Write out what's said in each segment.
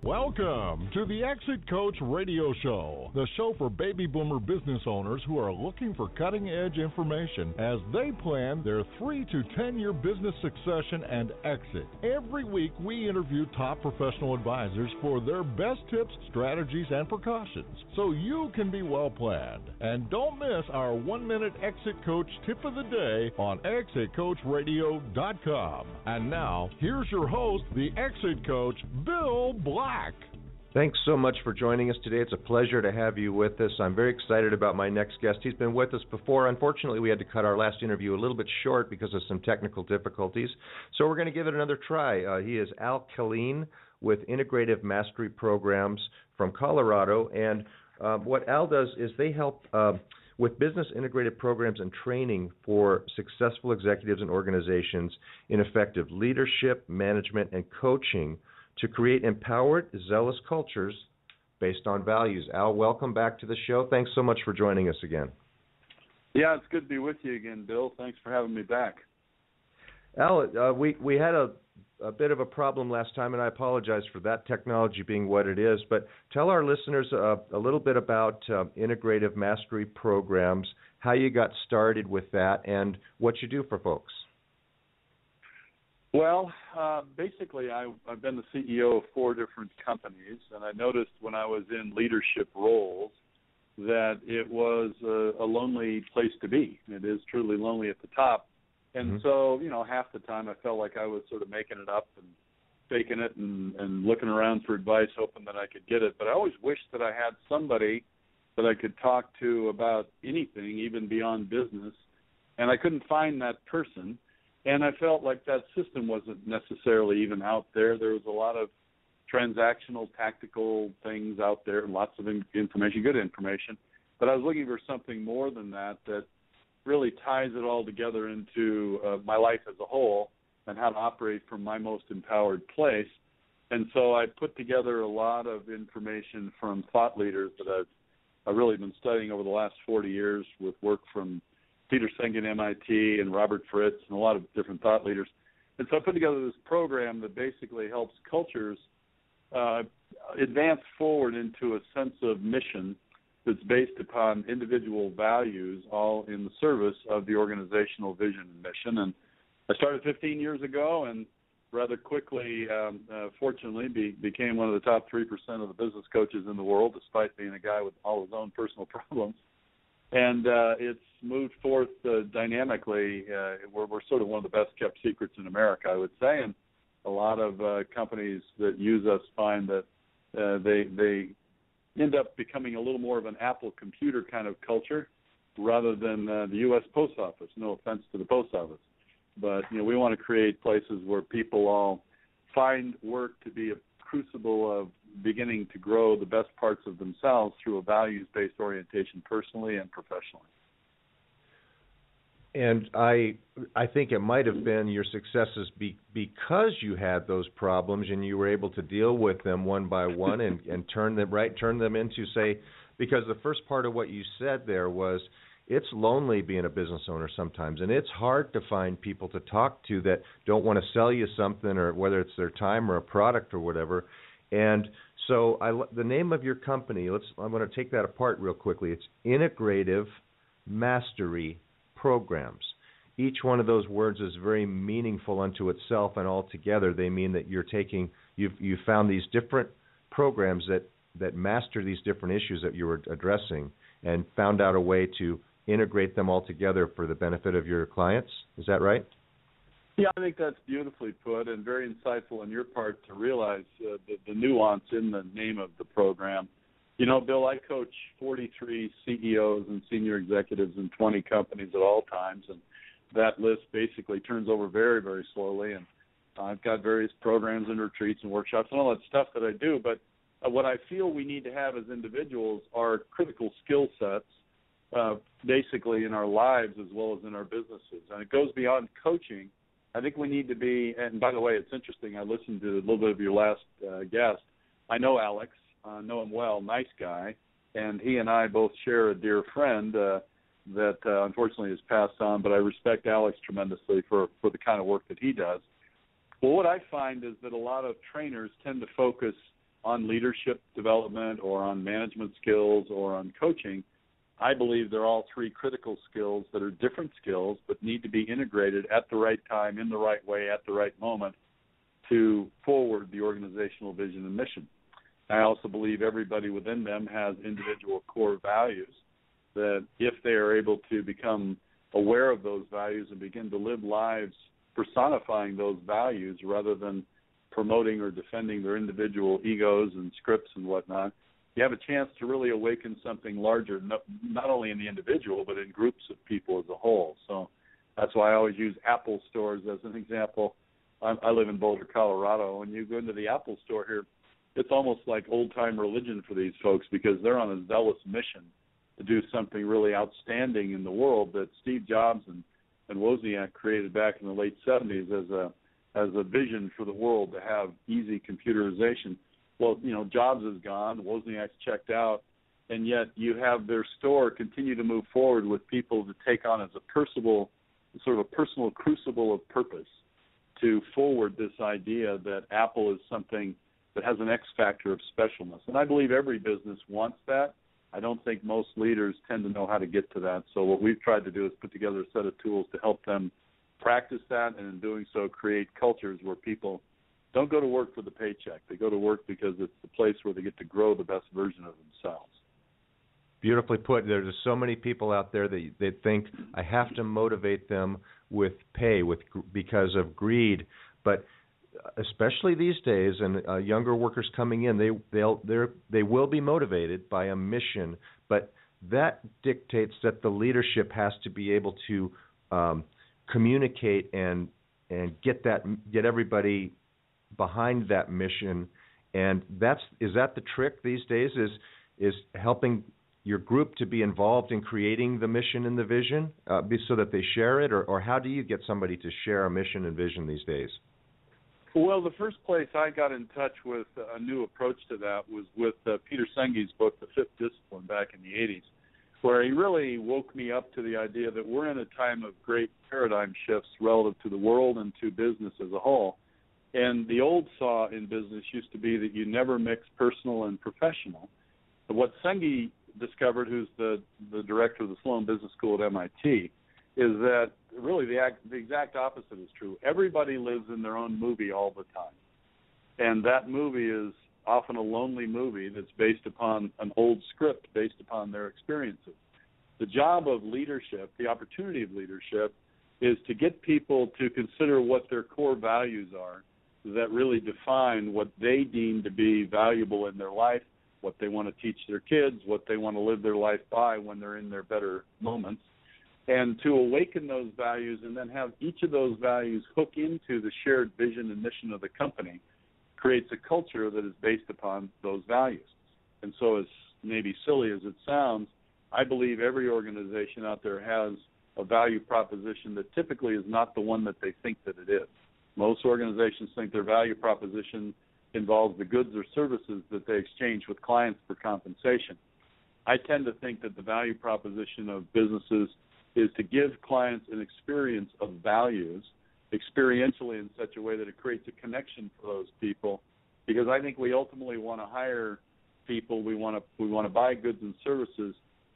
Welcome to the Exit Coach Radio Show, the show for baby boomer business owners who are looking for cutting-edge information as they plan their 3 to 10-year business succession and exit. Every week, we interview top professional advisors for their best tips, strategies, and precautions so you can be well-planned. And don't miss our 1-minute Exit Coach tip of the day on ExitCoachRadio.com. And now, here's your host, the Exit Coach, Bill Black. Thanks so much for joining us today. It's a pleasure to have you with us. I'm very excited about my next guest. He's been with us before. Unfortunately, we had to cut our last interview a little bit short because of some technical difficulties. So we're going to give it another try. He is Al Killeen with Integrative Mastery Programs from Colorado. And what Al does is they help with business integrated programs and training for successful executives and organizations in effective leadership, management, and coaching to create empowered, zealous cultures based on values. Al, welcome back to the show. Thanks so much for joining us again. Yeah, it's good to be with you again, Bill. Thanks for having me back. Al, we had a bit of a problem last time, and I apologize for that, technology being what it is. But tell our listeners a little bit about Integrative Mastery Programs, how you got started with that, and what you do for folks. Well, basically, I've been the CEO of 4 different companies, and I noticed when I was in leadership roles that it was a lonely place to be. It is truly lonely at the top. And so, half the time I felt like I was sort of making it up and faking it and looking around for advice, hoping that I could get it. But I always wished that I had somebody that I could talk to about anything, even beyond business, and I couldn't find that person. And I felt like that system wasn't necessarily even out there. There was a lot of transactional, tactical things out there and lots of information, good information. But I was looking for something more than that really ties it all together into my life as a whole and how to operate from my most empowered place. And so I put together a lot of information from thought leaders that I've really been studying over the last 40 years with work from Peter Senge at MIT and Robert Fritz and a lot of different thought leaders. And so I put together this program that basically helps cultures advance forward into a sense of mission that's based upon individual values, all in the service of the organizational vision and mission. And I started 15 years ago and rather quickly, fortunately, became one of the top 3% of the business coaches in the world, despite being a guy with all his own personal problems. And it's moved forth dynamically. We're sort of one of the best-kept secrets in America, I would say. And a lot of companies that use us find that they end up becoming a little more of an Apple computer kind of culture rather than the U.S. Post Office. No offense to the Post Office. But, we want to create places where people all find work to be a crucible of beginning to grow the best parts of themselves through a values-based orientation personally and professionally. And I think it might have been your successes because you had those problems and you were able to deal with them one by one and turn them into, say, because the first part of what you said there was it's lonely being a business owner sometimes, and it's hard to find people to talk to that don't want to sell you something, or whether it's their time or a product or whatever. And so the name of your company, I'm going to take that apart real quickly. It's Integrative Mastery Programs. Each one of those words is very meaningful unto itself, and altogether they mean that you've found these different programs that master these different issues that you were addressing and found out a way to integrate them all together for the benefit of your clients. Is that right? Yeah, I think that's beautifully put and very insightful on your part to realize the nuance in the name of the program. Bill, I coach 43 CEOs and senior executives in 20 companies at all times, and that list basically turns over very, very slowly. And I've got various programs and retreats and workshops and all that stuff that I do. But what I feel we need to have as individuals are critical skill sets, basically in our lives as well as in our businesses. And it goes beyond coaching. I think we need to be, and by the way, it's interesting, I listened to a little bit of your last guest. I know Alex, know him well, nice guy, and he and I both share a dear friend that unfortunately has passed on, but I respect Alex tremendously for the kind of work that he does. Well, what I find is that a lot of trainers tend to focus on leadership development or on management skills or on coaching, I believe they're all three critical skills that are different skills but need to be integrated at the right time, in the right way, at the right moment to forward the organizational vision and mission. I also believe everybody within them has individual core values that if they are able to become aware of those values and begin to live lives personifying those values rather than promoting or defending their individual egos and scripts and whatnot, you have a chance to really awaken something larger, not only in the individual, but in groups of people as a whole. So that's why I always use Apple stores as an example. I live in Boulder, Colorado. When you go into the Apple store here, it's almost like old-time religion for these folks because they're on a zealous mission to do something really outstanding in the world that Steve Jobs and Wozniak created back in the late 70s as a vision for the world to have easy computerization. Well, Jobs is gone, Wozniak's checked out, and yet you have their store continue to move forward with people to take on as a personal crucible of purpose to forward this idea that Apple is something that has an X factor of specialness. And I believe every business wants that. I don't think most leaders tend to know how to get to that. So what we've tried to do is put together a set of tools to help them practice that, and in doing so create cultures where people don't go to work for the paycheck. They go to work because it's the place where they get to grow the best version of themselves. Beautifully put. There's so many people out there that think I have to motivate them with pay, because of greed. But especially these days, and younger workers coming in, they will be motivated by a mission. But that dictates that the leadership has to be able to communicate and get everybody behind that mission. And is that the trick these days? Is helping your group to be involved in creating the mission and the vision so that they share it? Or how do you get somebody to share a mission and vision these days? Well, the first place I got in touch with a new approach to that was with Peter Senge's book, The Fifth Discipline, back in the 80s, where he really woke me up to the idea that we're in a time of great paradigm shifts relative to the world and to business as a whole. And the old saw in business used to be that you never mix personal and professional. But what Senge discovered, who's the director of the Sloan Business School at MIT, is that really the exact opposite is true. Everybody lives in their own movie all the time. And that movie is often a lonely movie that's based upon an old script, based upon their experiences. The job of leadership, the opportunity of leadership, is to get people to consider what their core values are that really define what they deem to be valuable in their life, what they want to teach their kids, what they want to live their life by when they're in their better moments, and to awaken those values and then have each of those values hook into the shared vision and mission of the company creates a culture that is based upon those values. And so, as maybe silly as it sounds, I believe every organization out there has a value proposition that typically is not the one that they think that it is. Most organizations think their value proposition involves the goods or services that they exchange with clients for compensation. I tend to think that the value proposition of businesses is to give clients an experience of values experientially in such a way that it creates a connection for those people, because I think we ultimately want to hire people, we want to buy goods and services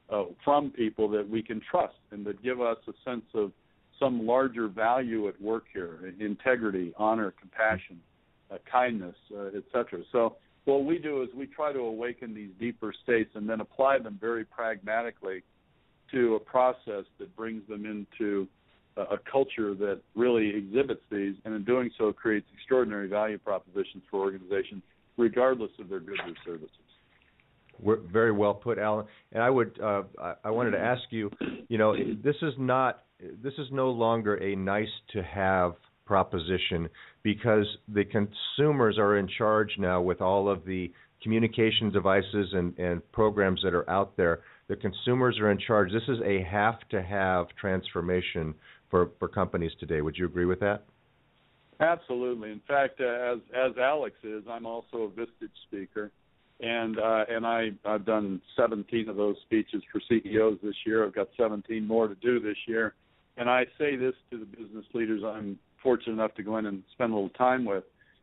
from people that we can trust and that give us a sense of some larger value at work here: integrity, honor, compassion, kindness, etc. So what we do is we try to awaken these deeper states and then apply them very pragmatically to a process that brings them into a culture that really exhibits these, and in doing so creates extraordinary value propositions for organizations, regardless of their goods or services. Very well put, Alan. And I wanted to ask you, this is no longer a nice to have proposition, because the consumers are in charge now with all of the communication devices and programs that are out there. The consumers are in charge. This is a have-to-have transformation for companies today. Would you agree with that? Absolutely. In fact, as Alex is, I'm also a Vistage speaker, and I've done 17 of those speeches for CEOs this year. I've got 17 more to do this year. And I say this to the business leaders I'm fortunate enough to go in and spend a little time with.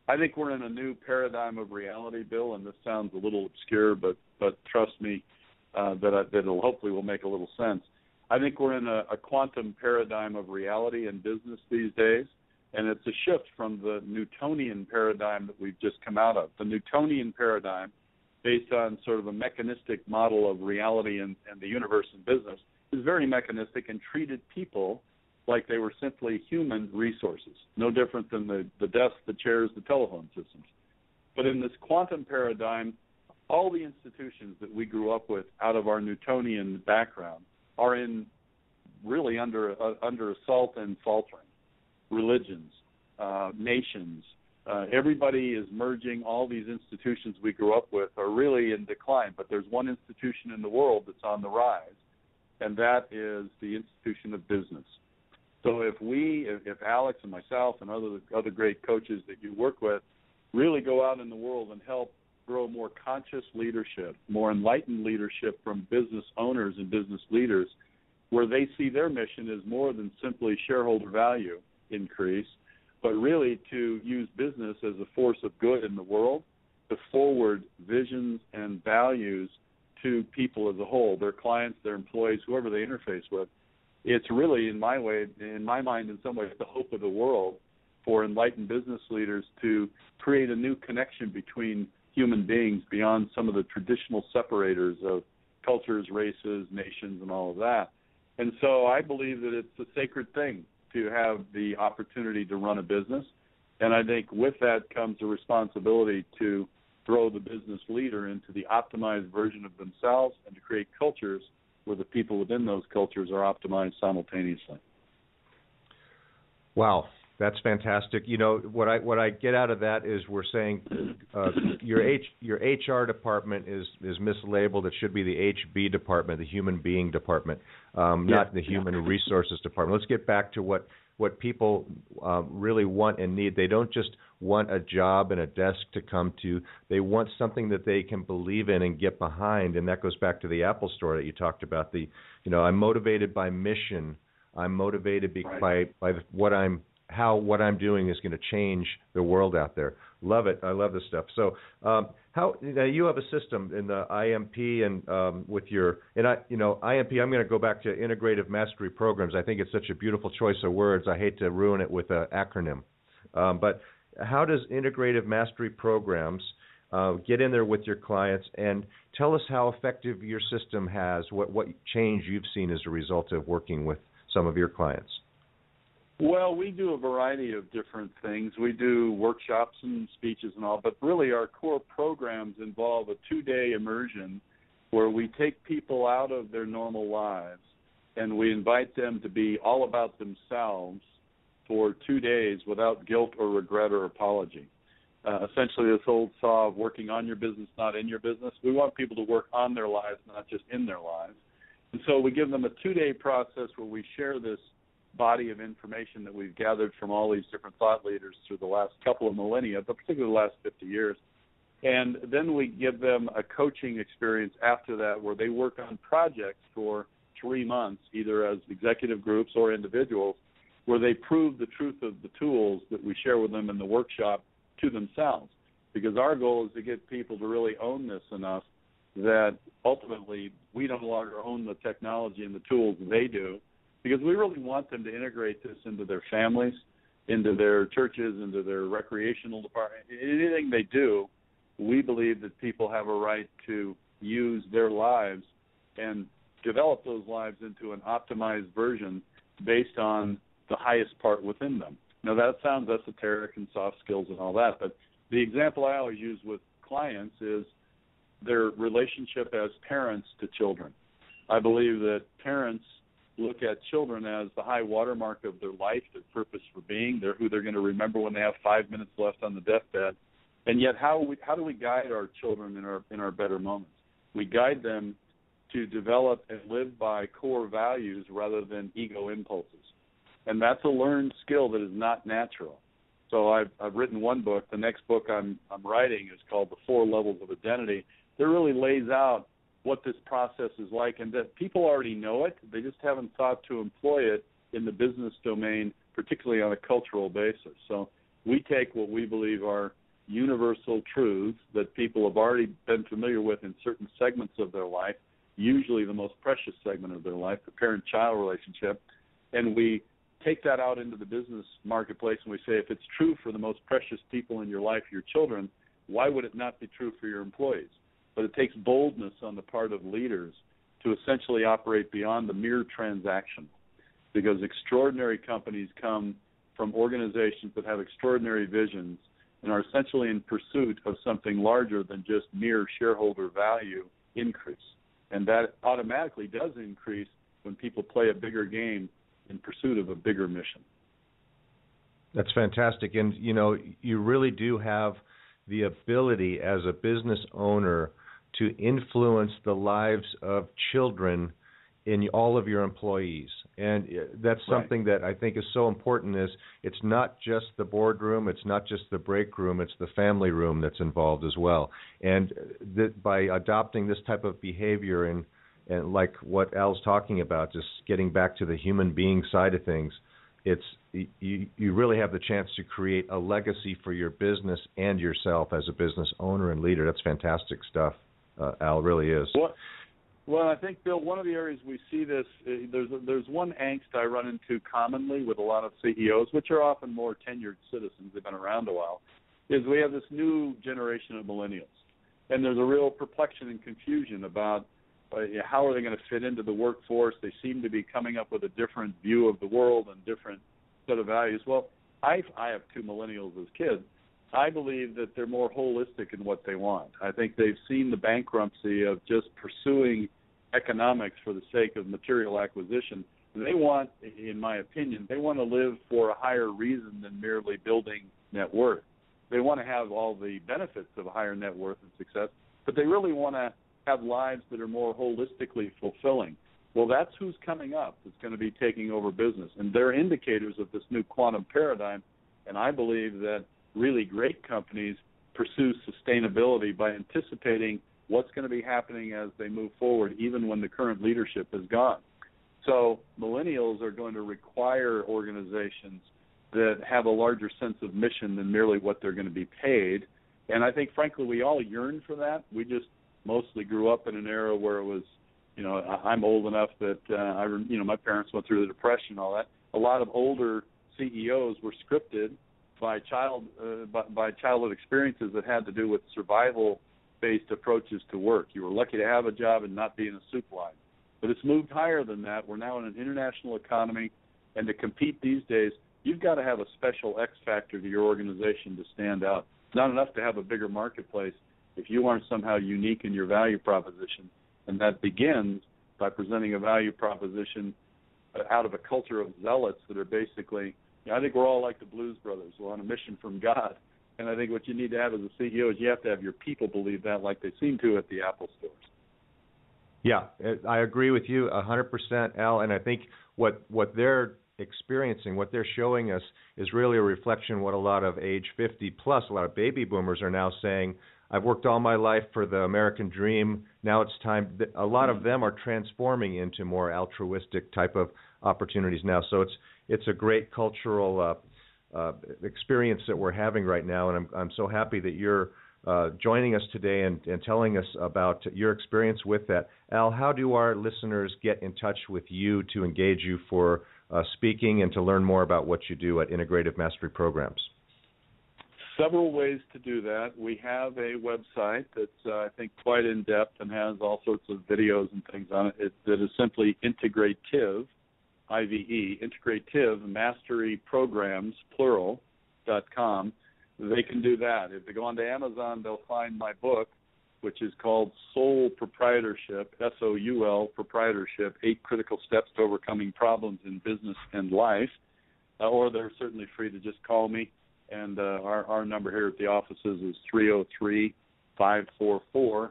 I think we're in a new paradigm of reality, Bill, and this sounds a little obscure, but trust me, that it'll hopefully will make a little sense. I think we're in a quantum paradigm of reality in business these days, and it's a shift from the Newtonian paradigm that we've just come out of. The Newtonian paradigm, based on sort of a mechanistic model of reality and the universe and business, is very mechanistic and treated people like they were simply human resources, no different than the desks, the chairs, the telephone systems. But in this quantum paradigm, all the institutions that we grew up with out of our Newtonian background are in really under assault and faltering. Religions, nations, everybody is merging. All these institutions we grew up with are really in decline, but there's one institution in the world that's on the rise, and that is the institution of business. So if Alex and myself and other great coaches that you work with really go out in the world and help grow more conscious leadership, more enlightened leadership from business owners and business leaders, where they see their mission as more than simply shareholder value increase, but really to use business as a force of good in the world, to forward visions and values to people as a whole, their clients, their employees, whoever they interface with. It's really, in my mind, in some ways, the hope of the world for enlightened business leaders to create a new connection between human beings beyond some of the traditional separators of cultures, races, nations, and all of that. And so I believe that it's a sacred thing to have the opportunity to run a business. And I think with that comes a responsibility to throw the business leader into the optimized version of themselves and to create cultures where the people within those cultures are optimized simultaneously. Wow, that's fantastic. You know, what I get out of that is we're saying your HR department is mislabeled. It should be the HB department, the human being department, not the human resources department. Let's get back to what people really want and need. They don't just want a job and a desk to come to. They want something that they can believe in and get behind, and that goes back to the Apple Store that you talked about. I'm motivated by mission. I'm motivated by what I'm doing is going to change the world out there. Love it. I love this stuff. So, now you have a system in the IMP and with your IMP. I'm going to go back to Integrative Mastery Programs. I think it's such a beautiful choice of words. I hate to ruin it with an acronym, but how does Integrative Mastery Programs get in there with your clients, and tell us how effective your system has, what change you've seen as a result of working with some of your clients? Well, we do a variety of different things. We do workshops and speeches and all, but really our core programs involve a 2-day immersion where we take people out of their normal lives and we invite them to be all about themselves for 2 days without guilt or regret or apology. Essentially, this old saw of working on your business, not in your business. We want people to work on their lives, not just in their lives. And so we give them a 2-day process where we share this body of information that we've gathered from all these different thought leaders through the last couple of millennia, but particularly the last 50 years. And then we give them a coaching experience after that where they work on projects for 3 months, either as executive groups or individuals, where they prove the truth of the tools that we share with them in the workshop to themselves. Because our goal is to get people to really own this enough that ultimately we no longer own the technology and the tools they do, because we really want them to integrate this into their families, into their churches, into their recreational department. Anything they do, we believe that people have a right to use their lives and develop those lives into an optimized version based on the highest part within them. Now, that sounds esoteric and soft skills and all that, but the example I always use with clients is their relationship as parents to children. I believe that parents look at children as the high watermark of their life, their purpose for being. They're who they're going to remember when they have 5 minutes left on the deathbed. And yet, how do we guide our children in our better moments? We guide them to develop and live by core values rather than ego impulses. And that's a learned skill that is not natural. So I've written one book. The next book I'm writing is called The 4 Levels of Identity. That really lays out what this process is like, and that people already know it. They just haven't thought to employ it in the business domain, particularly on a cultural basis. So we take what we believe are universal truths that people have already been familiar with in certain segments of their life, usually the most precious segment of their life, the parent-child relationship, and we take that out into the business marketplace and we say, if it's true for the most precious people in your life, your children, why would it not be true for your employees? But it takes boldness on the part of leaders to essentially operate beyond the mere transaction, because extraordinary companies come from organizations that have extraordinary visions and are essentially in pursuit of something larger than just mere shareholder value increase. And that automatically does increase when people play a bigger game in pursuit of a bigger mission. That's fantastic. And, you know, you really do have the ability as a business owner to influence the lives of children in all of your employees. And that's something that I think is so important, is it's not just the boardroom, it's not just the break room, it's the family room that's involved as well. And by adopting this type of behavior and like what Al's talking about, just getting back to the human being side of things, it's you really have the chance to create a legacy for your business and yourself as a business owner and leader. That's fantastic stuff, Al, really is. Well, I think, Bill, one of the areas we see this, there's one angst I run into commonly with a lot of CEOs, which are often more tenured citizens, they've been around a while, is we have this new generation of millennials. And there's a real perplexion and confusion about how are they going to fit into the workforce. They seem to be coming up with a different view of the world and different set of values. Well, I have two millennials as kids. I believe that they're more holistic in what they want. I think they've seen the bankruptcy of just pursuing economics for the sake of material acquisition. They want, in my opinion, they want to live for a higher reason than merely building net worth. They want to have all the benefits of a higher net worth and success, but they really want to have lives that are more holistically fulfilling. Well, that's who's coming up that's going to be taking over business. And they're indicators of this new quantum paradigm, and I believe that really great companies pursue sustainability by anticipating what's going to be happening as they move forward, even when the current leadership is gone. So millennials are going to require organizations that have a larger sense of mission than merely what they're going to be paid. And I think, frankly, we all yearn for that. We just mostly grew up in an era where it was, you know, I'm old enough that, my parents went through the Depression and all that. A lot of older CEOs were scripted by childhood experiences that had to do with survival-based approaches to work. You were lucky to have a job and not be in a soup line. But it's moved higher than that. We're now in an international economy, and to compete these days, you've got to have a special X factor to your organization to stand out. It's not enough to have a bigger marketplace if you aren't somehow unique in your value proposition. And that begins by presenting a value proposition out of a culture of zealots that are basically, I think we're all like the Blues Brothers. We're on a mission from God. And I think what you need to have as a CEO is you have to have your people believe that, like they seem to at the Apple stores. Yeah, I agree with you 100%, Al. And I think what they're experiencing, what they're showing us, is really a reflection of what a lot of age 50 plus, a lot of baby boomers are now saying. I've worked all my life for the American dream. Now it's time. A lot of them are transforming into more altruistic type of opportunities now. So it's a great cultural experience that we're having right now, and I'm so happy that you're joining us today and telling us about your experience with that. Al, how do our listeners get in touch with you to engage you for speaking and to learn more about what you do at Integrative Mastery Programs? Several ways to do that. We have a website that's, I think, quite in-depth and has all sorts of videos and things on it. That is simply Integrative, I-V-E, Integrative Mastery Programs, plural.com. They can do that. If they go onto Amazon, they'll find my book, which is called Soul Proprietorship, S-O-U-L, Proprietorship, 8 Critical Steps to Overcoming Problems in Business and Life. Or they're certainly free to just call me. And our number here at the offices is 303-544-2113.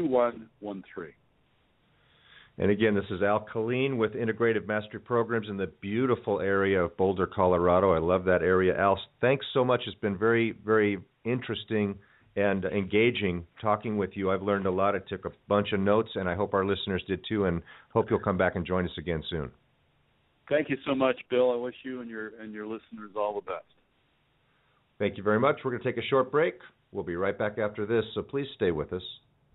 And again, this is Al Killeen with Integrative Mastery Programs in the beautiful area of Boulder, Colorado. I love that area. Al, thanks so much. It's been very, very interesting and engaging talking with you. I've learned a lot. I took a bunch of notes, and I hope our listeners did too, and hope you'll come back and join us again soon. Thank you so much, Bill. I wish you and your listeners all the best. Thank you very much. We're going to take a short break. We'll be right back after this, so please stay with us.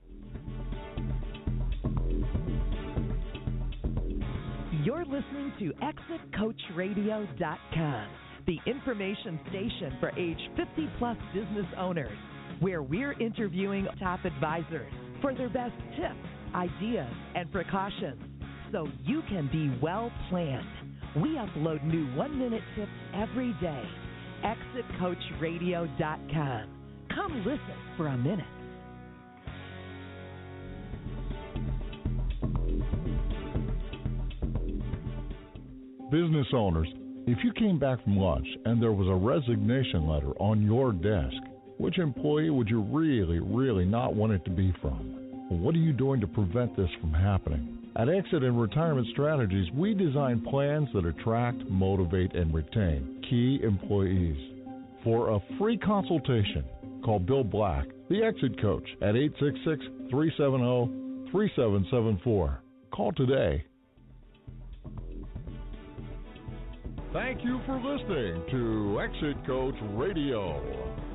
You're listening to ExitCoachRadio.com, the information station for age 50-plus business owners, where we're interviewing top advisors for their best tips, ideas, and precautions, so you can be well planned. We upload new 1-minute tips every day. ExitCoachRadio.com. Come listen for a minute. Business owners, if you came back from lunch and there was a resignation letter on your desk, which employee would you really not want it to be from? What are you doing to prevent this from happening? At Exit and Retirement Strategies, we design plans that attract, motivate, and retain key employees. For a free consultation, call Bill Black, the Exit Coach, at 866-370-3774. Call today. Thank you for listening to Exit Coach Radio.